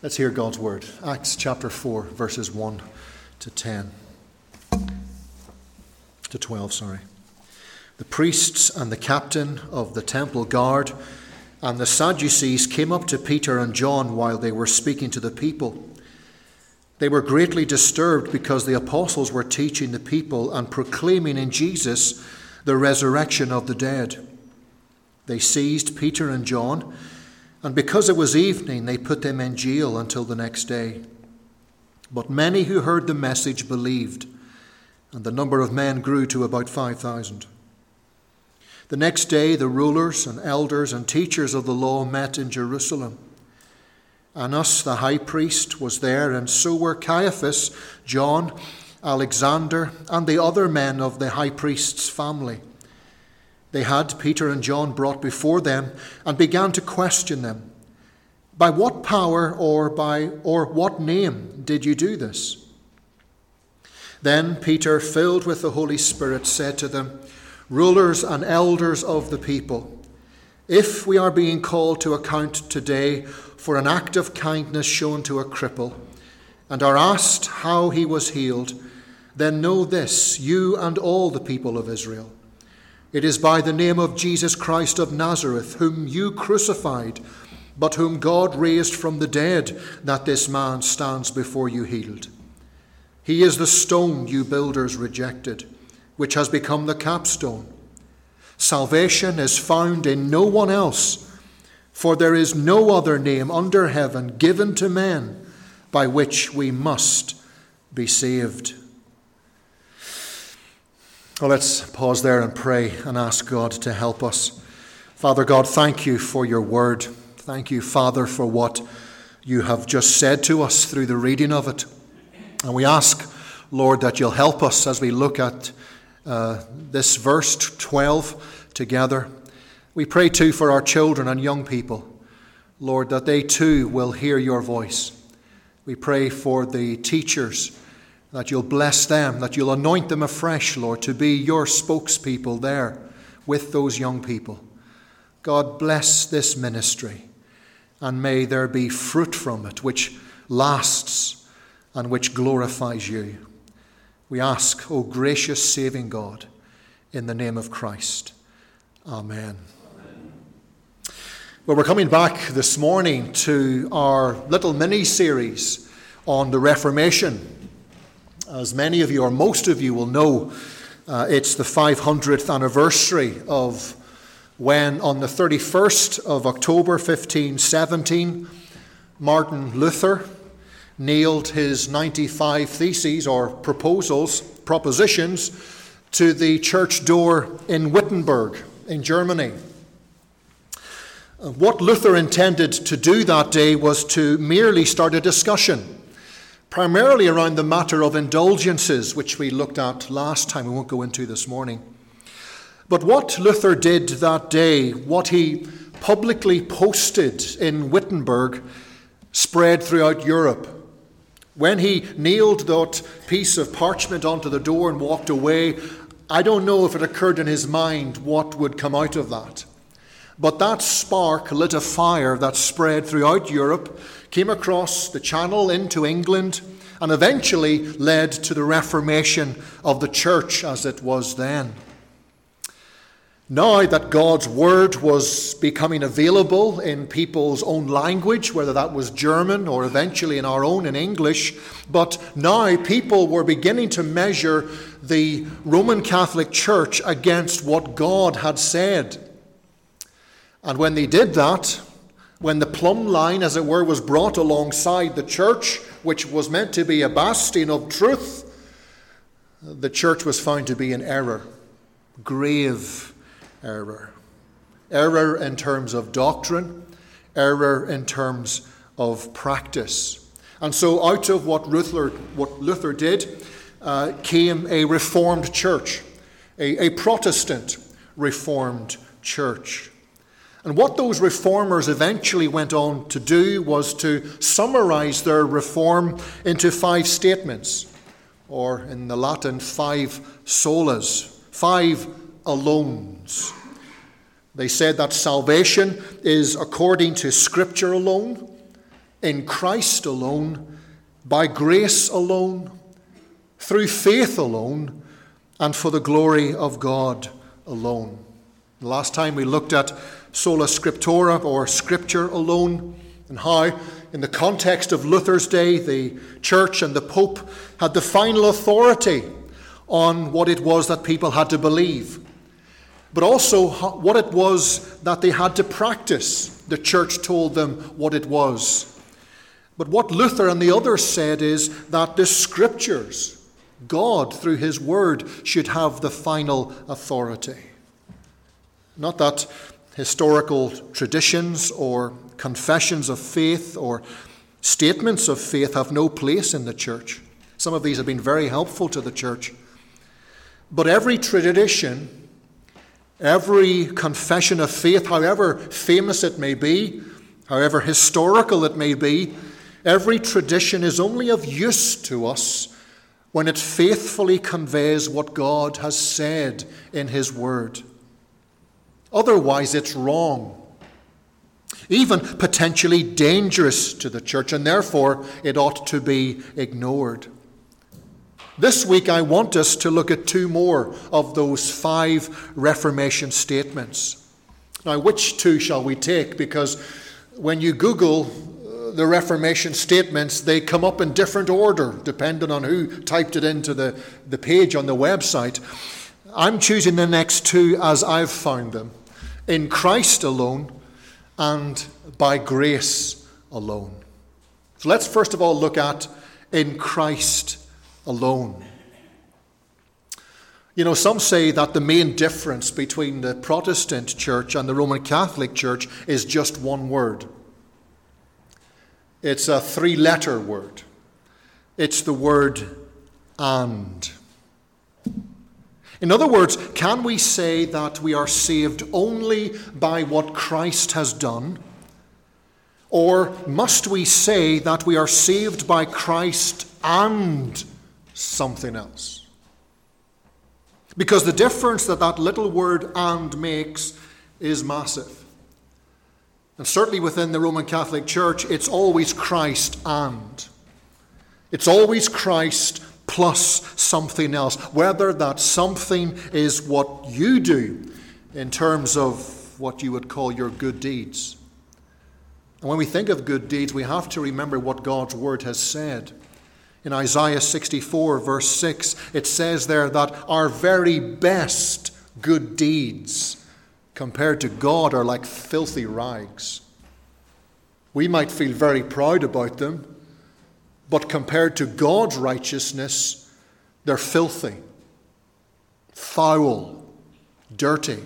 Let's hear God's word. Acts chapter 4, verses 1 to 10. To 12, sorry. The priests and the captain of the temple guard and the Sadducees came up to Peter and John while they were speaking to the people. They were greatly disturbed because the apostles were teaching the people and proclaiming in Jesus the resurrection of the dead. They seized Peter and John, and because it was evening, they put them in jail until the next day. But many who heard the message believed, and the number of men grew to about 5,000. The next day, the rulers and elders and teachers of the law met in Jerusalem. Annas, the high priest, was there, and so were Caiaphas, John, Alexander, and the other men of the high priest's family. They had Peter and John brought before them and began to question them. By what power or what name did you do this? Then Peter, filled with the Holy Spirit, said to them, Rulers and elders of the people, if we are being called to account today for an act of kindness shown to a cripple, and are asked how he was healed, then know this, you and all the people of Israel. It is by the name of Jesus Christ of Nazareth, whom you crucified, but whom God raised from the dead, that this man stands before you healed. He is the stone you builders rejected, which has become the capstone. Salvation is found in no one else, for there is no other name under heaven given to men by which we must be saved. Well, let's pause there and pray and ask God to help us. Father God, thank you for your word. Thank you, Father, for what you have just said to us through the reading of it. And we ask, Lord, that you'll help us as we look at this verse 12 together. We pray too for our children and young people, Lord, that they too will hear your voice. We pray for the teachers, that you'll bless them, that you'll anoint them afresh, Lord, to be your spokespeople there with those young people. God, bless this ministry, and may there be fruit from it which lasts and which glorifies you. We ask, O gracious saving God, in the name of Christ. Amen. Well, we're coming back this morning to our little mini-series on the Reformation. As many of you, or most of you, will know, it's the 500th anniversary of when, on the 31st of October 1517, Martin Luther nailed his 95 theses or propositions to the church door in Wittenberg in Germany. What Luther intended to do that day was to merely start a discussion, primarily around the matter of indulgences, which we looked at last time. We won't go into this morning. But what Luther did that day, what he publicly posted in Wittenberg, spread throughout Europe. When he nailed that piece of parchment onto the door and walked away, I don't know if it occurred in his mind what would come out of that. But that spark lit a fire that spread throughout Europe, came across the Channel into England, and eventually led to the Reformation of the church as it was then. Now that God's word was becoming available in people's own language, whether that was German or eventually in our own in English, but now people were beginning to measure the Roman Catholic Church against what God had said. And when they did that, when the plumb line, as it were, was brought alongside the church, which was meant to be a bastion of truth, the church was found to be in error, grave error. Error in terms of doctrine, error in terms of practice. And so out of what Luther did came a Reformed church, a Protestant Reformed church. And what those reformers eventually went on to do was to summarize their reform into 5 statements, or in the Latin, 5 solas, 5 alones. They said that salvation is according to Scripture alone, in Christ alone, by grace alone, through faith alone, and for the glory of God alone. The last time we looked at sola scriptura, or Scripture alone, and how, in the context of Luther's day, the Church and the Pope had the final authority on what it was that people had to believe, but also what it was that they had to practice. The Church told them what it was. But what Luther and the others said is that the Scriptures, God through his word, should have the final authority. Not that historical traditions or confessions of faith or statements of faith have no place in the church. Some of these have been very helpful to the church. But every tradition, every confession of faith, however famous it may be, however historical it may be, every tradition is only of use to us when it faithfully conveys what God has said in his word. Otherwise, it's wrong, even potentially dangerous to the church, and therefore it ought to be ignored. This week I want us to look at 2 more of those 5 Reformation statements. Now, which 2 shall we take? Because when you Google the Reformation statements, they come up in different order, depending on who typed it into the page on the website. I'm choosing the next 2 as I've found them. In Christ alone and by grace alone. So let's first of all look at in Christ alone. You know, some say that the main difference between the Protestant church and the Roman Catholic Church is just one word. It's a 3-letter word. It's the word and. In other words, can we say that we are saved only by what Christ has done? Or must we say that we are saved by Christ and something else? Because the difference that little word and makes is massive. And certainly within the Roman Catholic Church, it's always Christ and. It's always Christ plus something else, whether that something is what you do in terms of what you would call your good deeds. And when we think of good deeds, we have to remember what God's word has said. In Isaiah 64, verse 6, it says there that our very best good deeds compared to God are like filthy rags. We might feel very proud about them, but compared to God's righteousness, they're filthy, foul, dirty.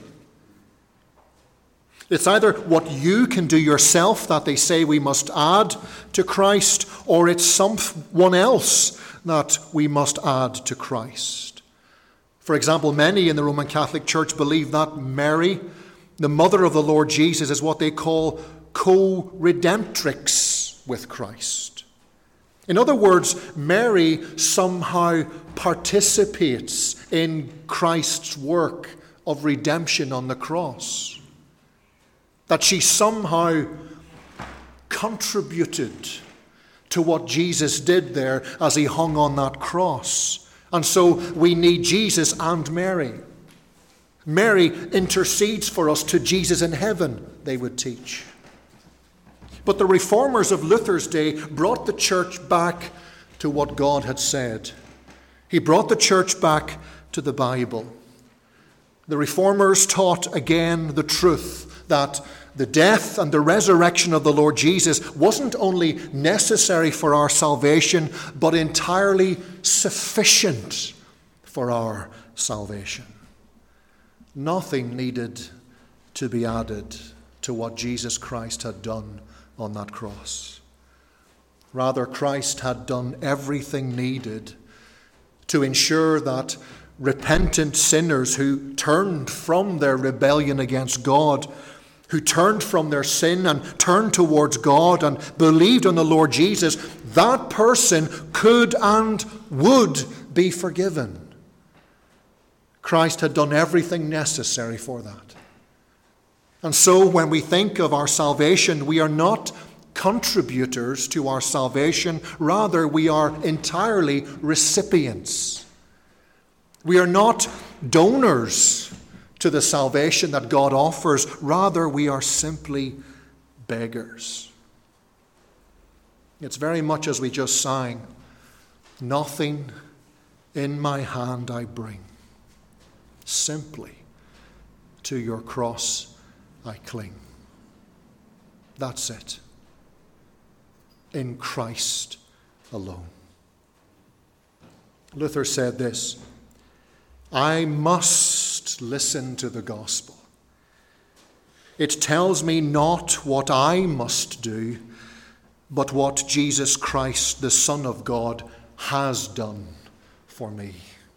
It's either what you can do yourself that they say we must add to Christ, or it's someone else that we must add to Christ. For example, many in the Roman Catholic Church believe that Mary, the mother of the Lord Jesus, is what they call co-redemptrix with Christ. In other words, Mary somehow participates in Christ's work of redemption on the cross. That she somehow contributed to what Jesus did there as he hung on that cross. And so we need Jesus and Mary. Mary intercedes for us to Jesus in heaven, they would teach. But the reformers of Luther's day brought the church back to what God had said. He brought the church back to the Bible. The reformers taught again the truth that the death and the resurrection of the Lord Jesus wasn't only necessary for our salvation, but entirely sufficient for our salvation. Nothing needed to be added to what Jesus Christ had done on that cross. Rather, Christ had done everything needed to ensure that repentant sinners who turned from their rebellion against God, who turned from their sin and turned towards God and believed on the Lord Jesus, that person could and would be forgiven. Christ had done everything necessary for that. And so when we think of our salvation, we are not contributors to our salvation. Rather, we are entirely recipients. We are not donors to the salvation that God offers. Rather, we are simply beggars. It's very much as we just sang, nothing in my hand I bring, simply to your cross I cling. That's it. In Christ alone. Luther said this, I must listen to the gospel. It tells me not what I must do, but what Jesus Christ, the Son of God, has done for me.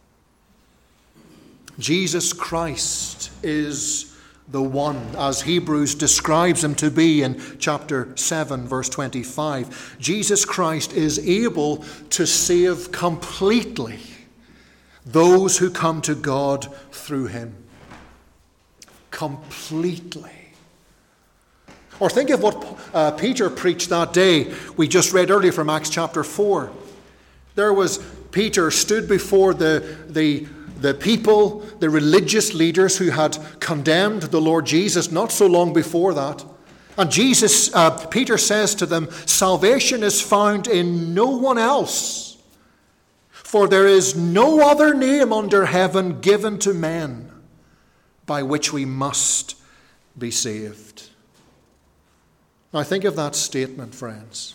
Jesus Christ is the one, as Hebrews describes him to be in chapter 7, verse 25. Jesus Christ is able to save completely those who come to God through him. Completely. Or think of what Peter preached that day. We just read earlier from Acts chapter 4. There was Peter stood before the people, the religious leaders who had condemned the Lord Jesus not so long before that. And Peter says to them, salvation is found in no one else, for there is no other name under heaven given to men by which we must be saved. Now think of that statement, friends,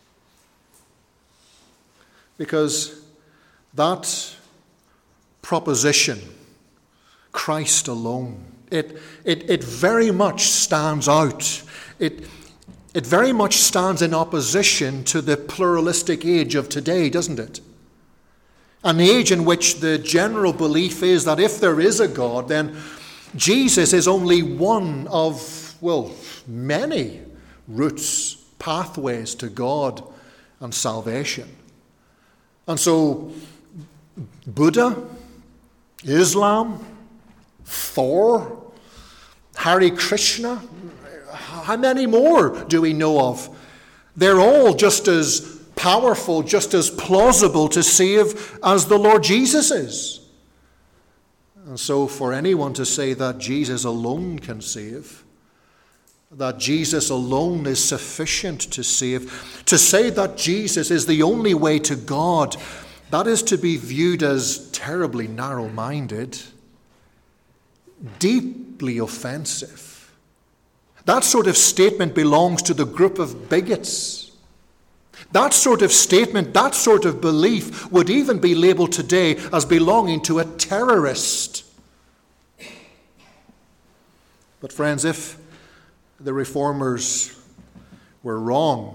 because that proposition, Christ alone, it very much stands out. It very much stands in opposition to the pluralistic age of today, doesn't it? An age in which the general belief is that if there is a God, then Jesus is only one of, many routes, pathways to God and salvation. And so Buddha, Islam, Thor, Hare Krishna, how many more do we know of? They're all just as powerful, just as plausible to save as the Lord Jesus is. And so for anyone to say that Jesus alone can save, that Jesus alone is sufficient to save, to say that Jesus is the only way to God, that is to be viewed as terribly narrow-minded, deeply offensive. That sort of statement belongs to the group of bigots. That sort of statement, that sort of belief would even be labeled today as belonging to a terrorist. But friends, if the Reformers were wrong,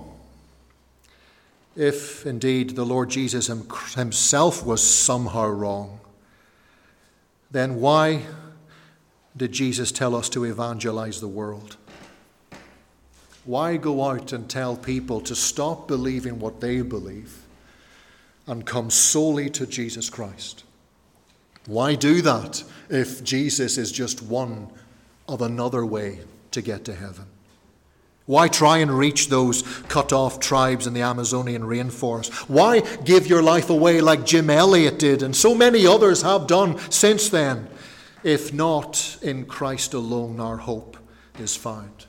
if indeed the Lord Jesus himself was somehow wrong, then why did Jesus tell us to evangelize the world? Why go out and tell people to stop believing what they believe and come solely to Jesus Christ? Why do that if Jesus is just one of another way to get to heaven? Why try and reach those cut-off tribes in the Amazonian rainforest? Why give your life away like Jim Elliot did and so many others have done since then, if not in Christ alone our hope is found?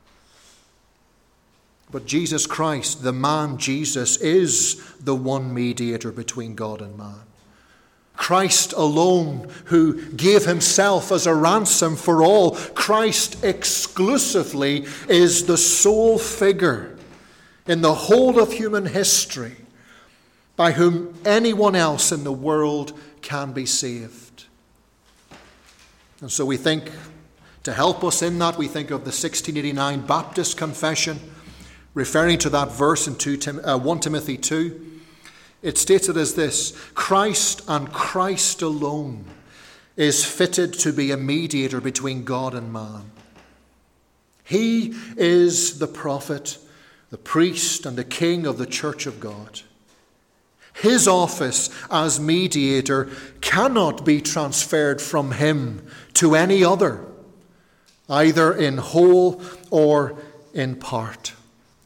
But Jesus Christ, the man Jesus, is the one mediator between God and man. Christ alone, who gave himself as a ransom for all. Christ exclusively is the sole figure in the whole of human history by whom anyone else in the world can be saved. And so we think, to help us in that, we think of the 1689 Baptist Confession, referring to that verse in 1 Timothy 2. It states it as this: Christ and Christ alone is fitted to be a mediator between God and man. He is the prophet, the priest, and the king of the church of God. His office as mediator cannot be transferred from him to any other, either in whole or in part.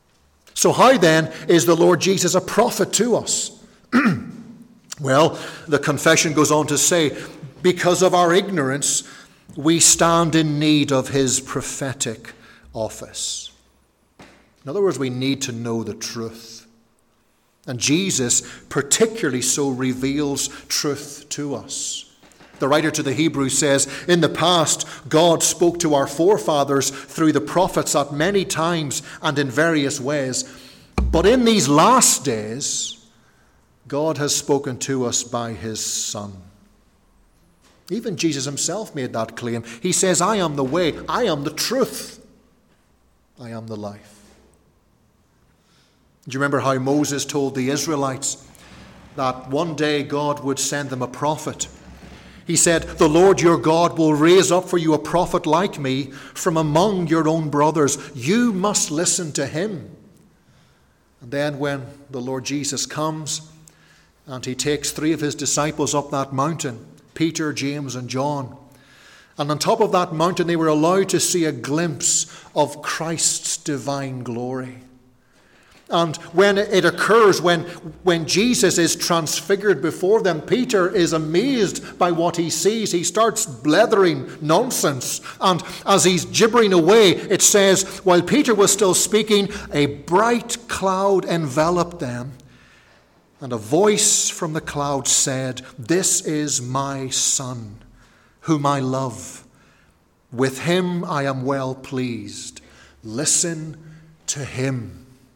So how then is the Lord Jesus a prophet to us? Well, the confession goes on to say, because of our ignorance, we stand in need of his prophetic office. In other words, we need to know the truth. And Jesus particularly so reveals truth to us. The writer to the Hebrews says, in the past, God spoke to our forefathers through the prophets at many times and in various ways. But in these last days, God has spoken to us by his Son. Even Jesus himself made that claim. He says, I am the way, I am the truth, I am the life. Do you remember how Moses told the Israelites that one day God would send them a prophet? He said, the Lord your God will raise up for you a prophet like me from among your own brothers. You must listen to him. And then when the Lord Jesus comes and he takes 3 of his disciples up that mountain, Peter, James, and John. And on top of that mountain, they were allowed to see a glimpse of Christ's divine glory. And when it occurs, when Jesus is transfigured before them, Peter is amazed by what he sees. He starts blethering nonsense. And as he's gibbering away, it says, while Peter was still speaking, a bright cloud enveloped them. And a voice from the cloud said, this is my Son, whom I love. With him I am well pleased. Listen to him.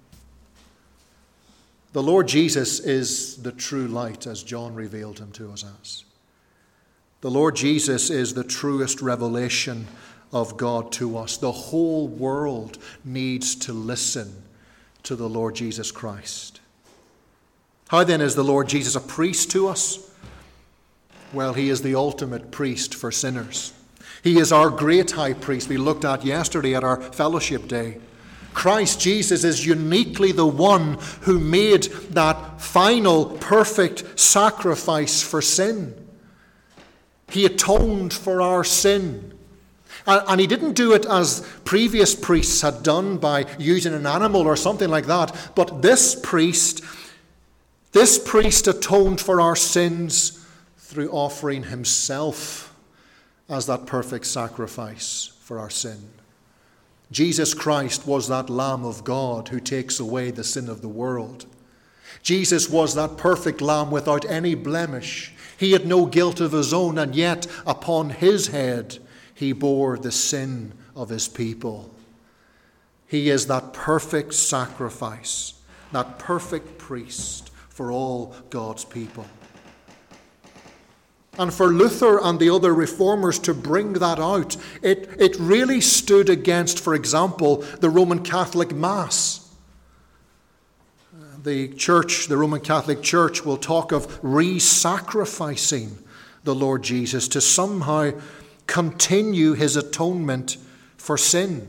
The Lord Jesus is the true light, as John revealed him to us as. The Lord Jesus is the truest revelation of God to us. The whole world needs to listen to the Lord Jesus Christ. How then is the Lord Jesus a priest to us? Well, he is the ultimate priest for sinners. He is our great high priest we looked at yesterday at our fellowship day. Christ Jesus is uniquely the one who made that final perfect sacrifice for sin. He atoned for our sin. And he didn't do it as previous priests had done by using an animal or something like that. But this priest atoned for our sins through offering himself as that perfect sacrifice for our sin. Jesus Christ was that Lamb of God who takes away the sin of the world. Jesus was that perfect Lamb without any blemish. He had no guilt of his own, and yet upon his head he bore the sin of his people. He is that perfect sacrifice, that perfect priest for all God's people. And for Luther and the other reformers to bring that out, it really stood against, for example, the Roman Catholic Mass. The Roman Catholic Church will talk of re-sacrificing the Lord Jesus to somehow continue his atonement for sin.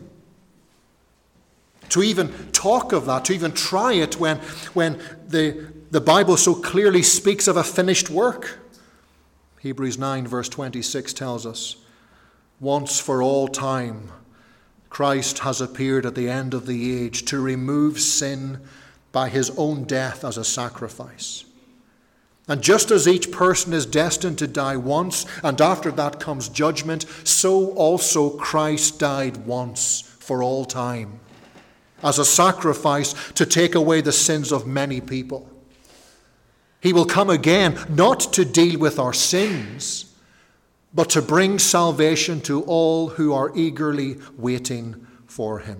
To even talk of that, to even try it when the Bible so clearly speaks of a finished work. Hebrews 9 verse 26 tells us, once for all time, Christ has appeared at the end of the age to remove sin by his own death as a sacrifice. And just as each person is destined to die once, and after that comes judgment, so also Christ died once for all time as a sacrifice to take away the sins of many people. He will come again, not to deal with our sins, but to bring salvation to all who are eagerly waiting for him.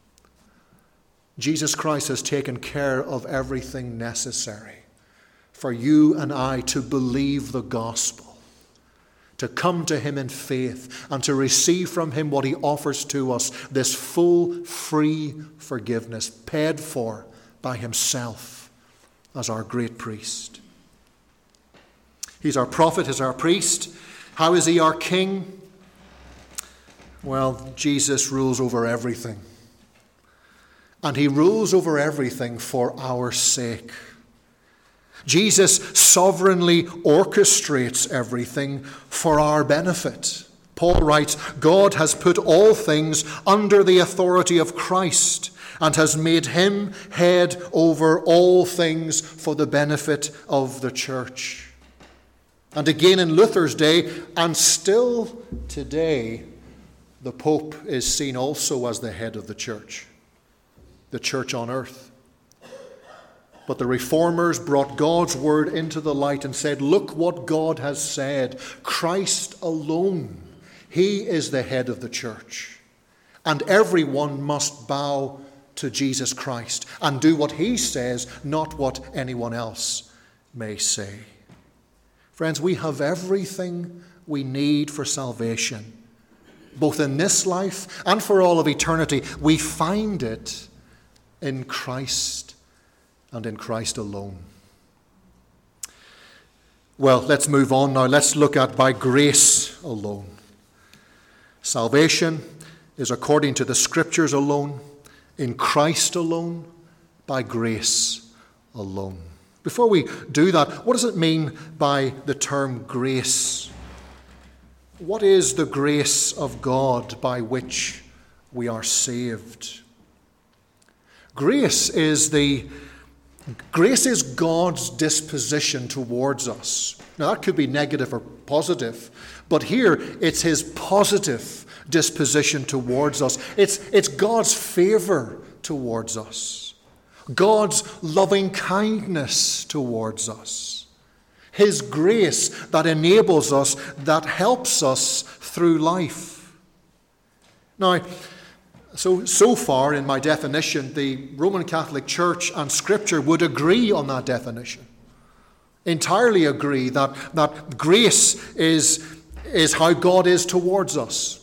Jesus Christ has taken care of everything necessary for you and I to believe the gospel, to come to him in faith, and to receive from him what he offers to us, this full, free forgiveness paid for by himself as our great priest. He's our prophet, he's our priest. How is he our king? Well, Jesus rules over everything. And he rules over everything for our sake. Jesus sovereignly orchestrates everything for our benefit. Paul writes, God has put all things under the authority of Christ and has made him head over all things for the benefit of the church. And again in Luther's day, and still today, the Pope is seen also as the head of the church on earth. But the Reformers brought God's word into the light and said, look what God has said. Christ alone, he is the head of the church. And everyone must bow to Jesus Christ and do what he says, not what anyone else may say. Friends, we have everything we need for salvation. Both in this life and for all of eternity, we find it in Christ and in Christ alone. Well, let's move on now. Let's look at by grace alone. Salvation is according to the Scriptures alone, in Christ alone, by grace alone. Before we do that, what does it mean by the term grace? What is the grace of God by which we are saved? Grace is God's disposition towards us. Now that could be negative or positive, but here it's his positive disposition towards us. It's God's favor towards us. God's loving kindness towards us. His grace that enables us, that helps us through life. Now, so far in my definition, the Roman Catholic Church and Scripture would agree on that definition. Entirely agree that grace is how God is towards us.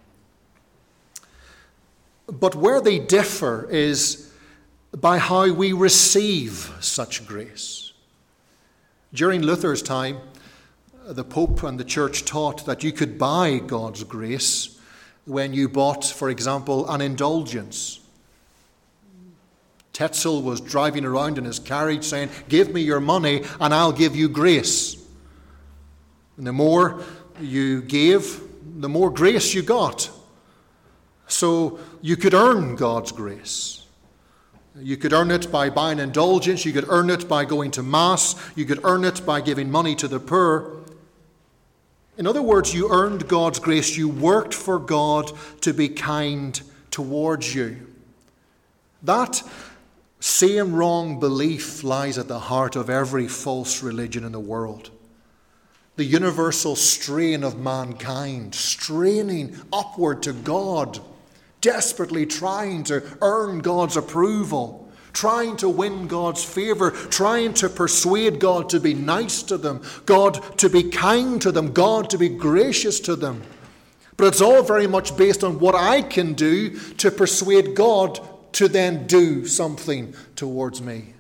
But where they differ is by how we receive such grace. During Luther's time, the Pope and the Church taught that you could buy God's grace when you bought, for example, an indulgence. Tetzel was driving around in his carriage saying, give me your money and I'll give you grace. And the more you gave, the more grace you got. So you could earn God's grace. You could earn it by buying indulgence. You could earn it by going to Mass. You could earn it by giving money to the poor. In other words, you earned God's grace. You worked for God to be kind towards you. That same wrong belief lies at the heart of every false religion in the world. The universal strain of mankind, straining upward to God, desperately trying to earn God's approval, trying to win God's favor, trying to persuade God to be nice to them, God to be kind to them, God to be gracious to them. But it's all very much based on what I can do to persuade God to then do something towards me.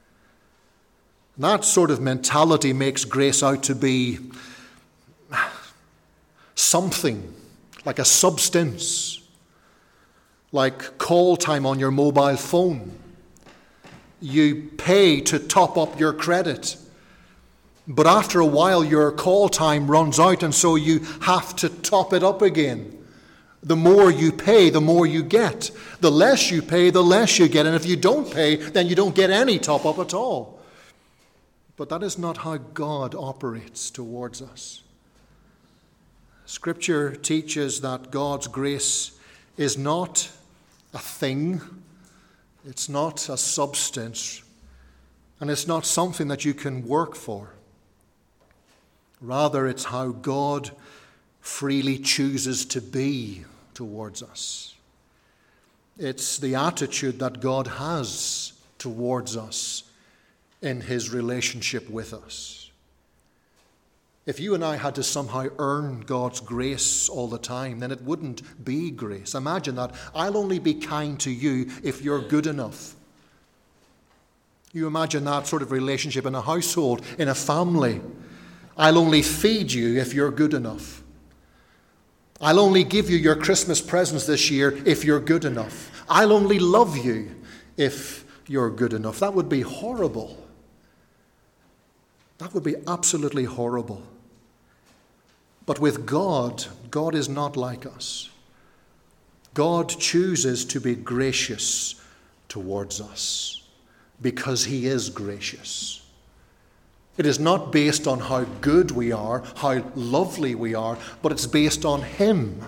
That sort of mentality makes grace out to be something, like a substance, like call time on your mobile phone. You pay to top up your credit, but after a while your call time runs out and so you have to top it up again. The more you pay, the more you get. The less you pay, the less you get. And if you don't pay, then you don't get any top up at all. But that is not how God operates towards us. Scripture teaches that God's grace is not a thing, it's not a substance, and it's not something that you can work for. Rather, it's how God freely chooses to be towards us. It's the attitude that God has towards us in his relationship with us. If you and I had to somehow earn God's grace all the time, then it wouldn't be grace. Imagine that. I'll only be kind to you if you're good enough. You imagine that sort of relationship in a household, in a family. I'll only feed you if you're good enough. I'll only give you your Christmas presents this year if you're good enough. I'll only love you if you're good enough. That would be horrible. That would be absolutely horrible. But with God, is not like us. God chooses to be gracious towards us, because he is gracious. It is not based on how good we are, how lovely we are, but it's based on him.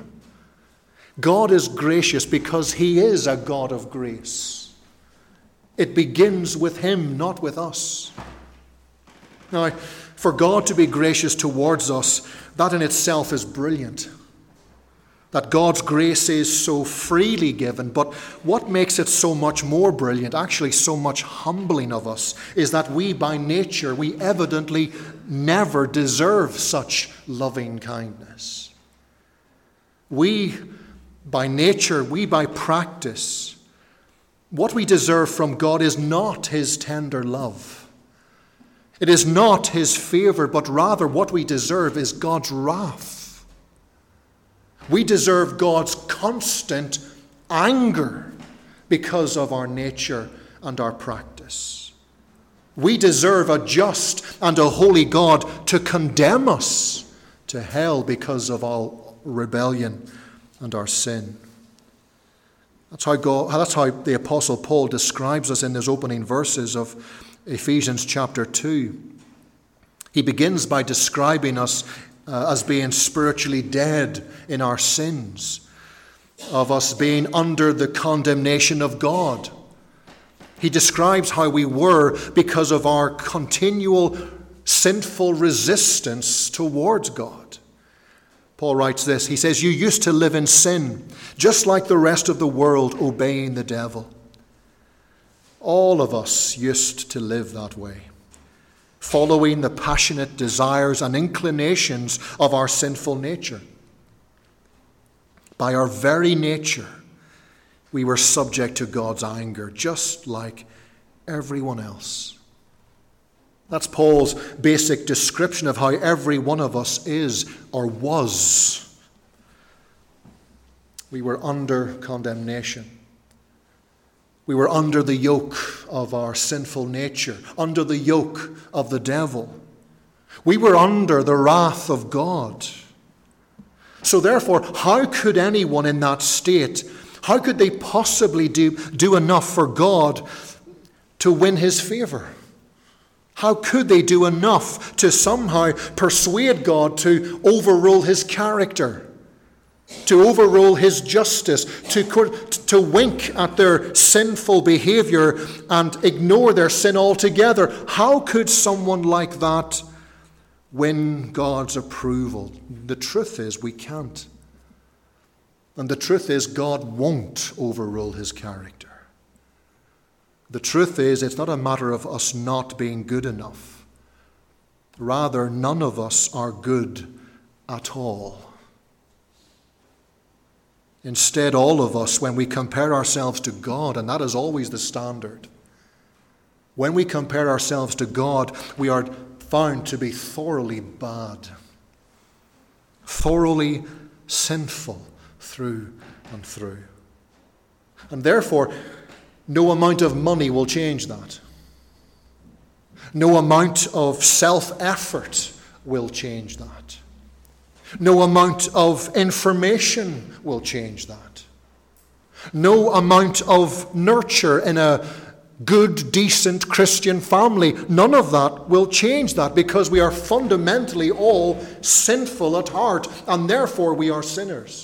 God is gracious because he is a God of grace. It begins with him, not with us. Now, for God to be gracious towards us, that in itself is brilliant. That God's grace is so freely given. But what makes it so much more brilliant, actually so much humbling of us, is that we by nature, we evidently never deserve such loving kindness. We by nature, we by practice, what we deserve from God is not his tender love. It is not his favor, but rather what we deserve is God's wrath. We deserve God's constant anger because of our nature and our practice. We deserve a just and a holy God to condemn us to hell because of our rebellion and our sin. That's how the Apostle Paul describes us in those opening verses of Ephesians chapter 2. He begins by describing us as being spiritually dead in our sins, of us being under the condemnation of God. He describes how we were because of our continual sinful resistance towards God. Paul writes this, he says, "You used to live in sin, just like the rest of the world, obeying the devil." All of us used to live that way, following the passionate desires and inclinations of our sinful nature. By our very nature, we were subject to God's anger, just like everyone else. That's Paul's basic description of how every one of us is or was. We were under condemnation. We were under the yoke of our sinful nature, under the yoke of the devil. We were under the wrath of God. So therefore, how could anyone in that state, how could they possibly do enough for God to win his favor? How could they do enough to somehow persuade God to overrule his character, to overrule his justice, to wink at their sinful behavior and ignore their sin altogether? How could someone like that win God's approval? The truth is we can't. And the truth is God won't overrule his character. The truth is, it's not a matter of us not being good enough. Rather, none of us are good at all. Instead, all of us, when we compare ourselves to God, and that is always the standard, when we compare ourselves to God, we are found to be thoroughly bad, thoroughly sinful through and through. And therefore, no amount of money will change that. No amount of self-effort will change that. No amount of information will change that. No amount of nurture in a good, decent Christian family, none of that will change that, because we are fundamentally all sinful at heart, and therefore we are sinners.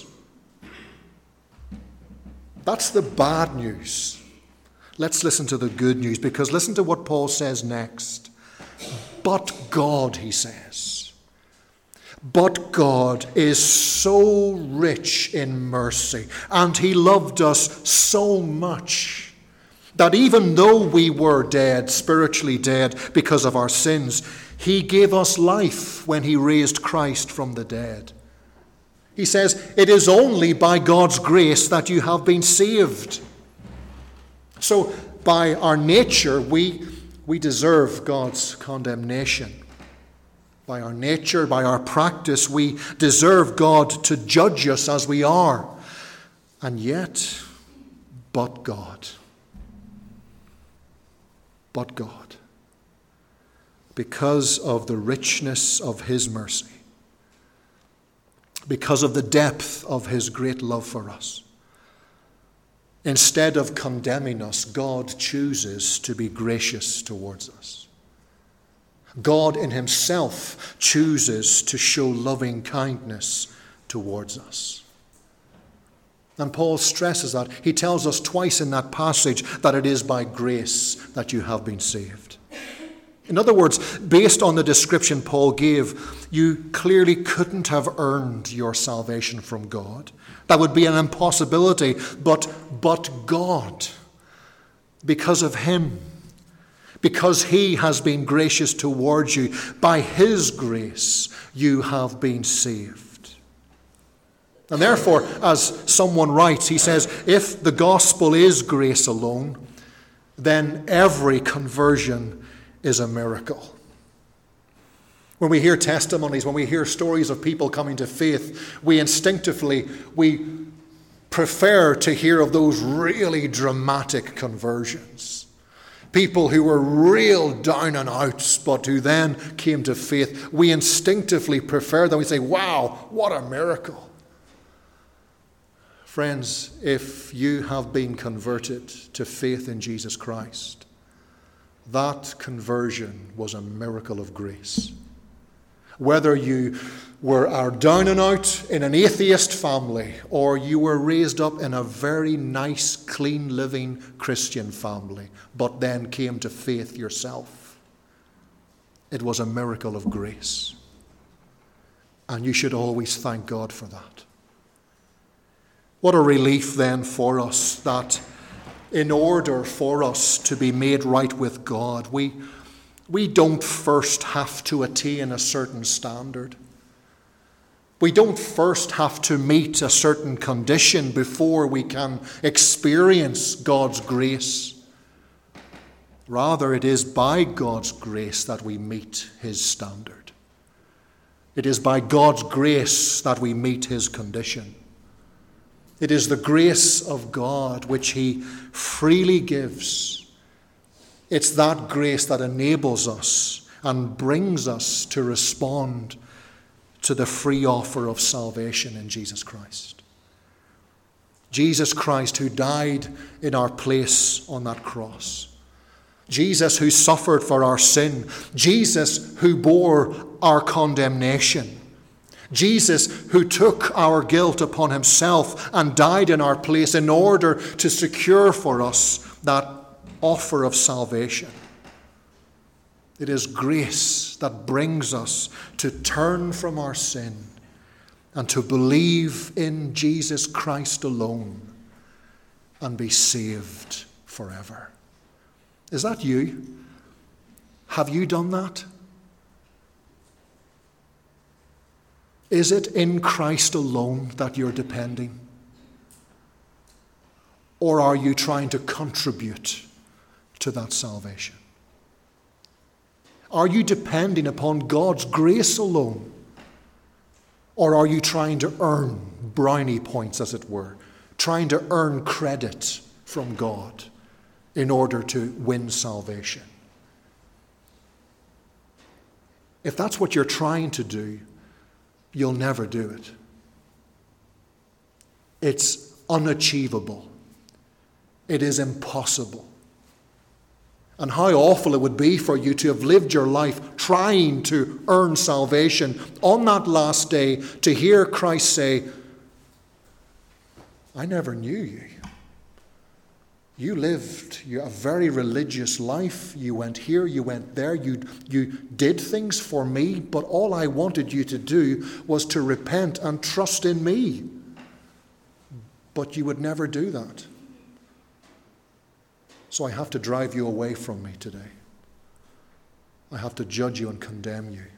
That's the bad news. Let's listen to the good news, because listen to what Paul says next. But God, he says, but God is so rich in mercy, and he loved us so much, that even though we were dead, spiritually dead because of our sins, he gave us life when he raised Christ from the dead. He says, it is only by God's grace that you have been saved. So, by our nature, we deserve God's condemnation. By our nature, by our practice, we deserve God to judge us as we are. And yet, but God. But God. Because of the richness of his mercy. Because of the depth of his great love for us. Instead of condemning us, God chooses to be gracious towards us. God in himself chooses to show loving kindness towards us. And Paul stresses that. He tells us twice in that passage that it is by grace that you have been saved. In other words, based on the description Paul gave, you clearly couldn't have earned your salvation from God. That would be an impossibility, but God, because of him, because he has been gracious towards you, by his grace you have been saved. And therefore, as someone writes, he says, if the gospel is grace alone, then every conversion is a miracle. When we hear testimonies, when we hear stories of people coming to faith, we prefer to hear of those really dramatic conversions. People who were real down and outs, but who then came to faith. We instinctively prefer them. We say, wow, what a miracle. Friends, if you have been converted to faith in Jesus Christ, that conversion was a miracle of grace. Whether you are down and out in an atheist family, or you were raised up in a very nice, clean living Christian family, but then came to faith yourself, it was a miracle of grace. And you should always thank God for that. What a relief then for us that in order for us to be made right with God, we don't first have to attain a certain standard. We don't first have to meet a certain condition before we can experience God's grace. Rather, it is by God's grace that we meet his standard. It is by God's grace that we meet his condition. It is the grace of God which he freely gives. It's that grace that enables us and brings us to respond to the free offer of salvation in Jesus Christ. Jesus Christ, who died in our place on that cross. Jesus, who suffered for our sin. Jesus, who bore our condemnation. Jesus, who took our guilt upon himself and died in our place in order to secure for us that offer of salvation. It is grace that brings us to turn from our sin and to believe in Jesus Christ alone and be saved forever. Is that you? Have you done that? Is it in Christ alone that you're depending? Or are you trying to contribute to that salvation? Are you depending upon God's grace alone? Or are you trying to earn brownie points, as it were, trying to earn credit from God in order to win salvation? If that's what you're trying to do, you'll never do it. It's unachievable. It is impossible. And how awful it would be for you to have lived your life trying to earn salvation on that last day, to hear Christ say, I never knew you. You lived a very religious life. You went here, you went there. You did things for me, but all I wanted you to do was to repent and trust in me. But you would never do that. So I have to drive you away from me today. I have to judge you and condemn you.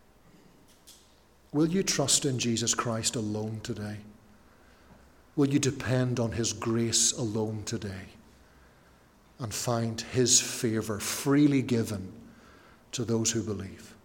Will you trust in Jesus Christ alone today? Will you depend on his grace alone today and find his favor freely given to those who believe?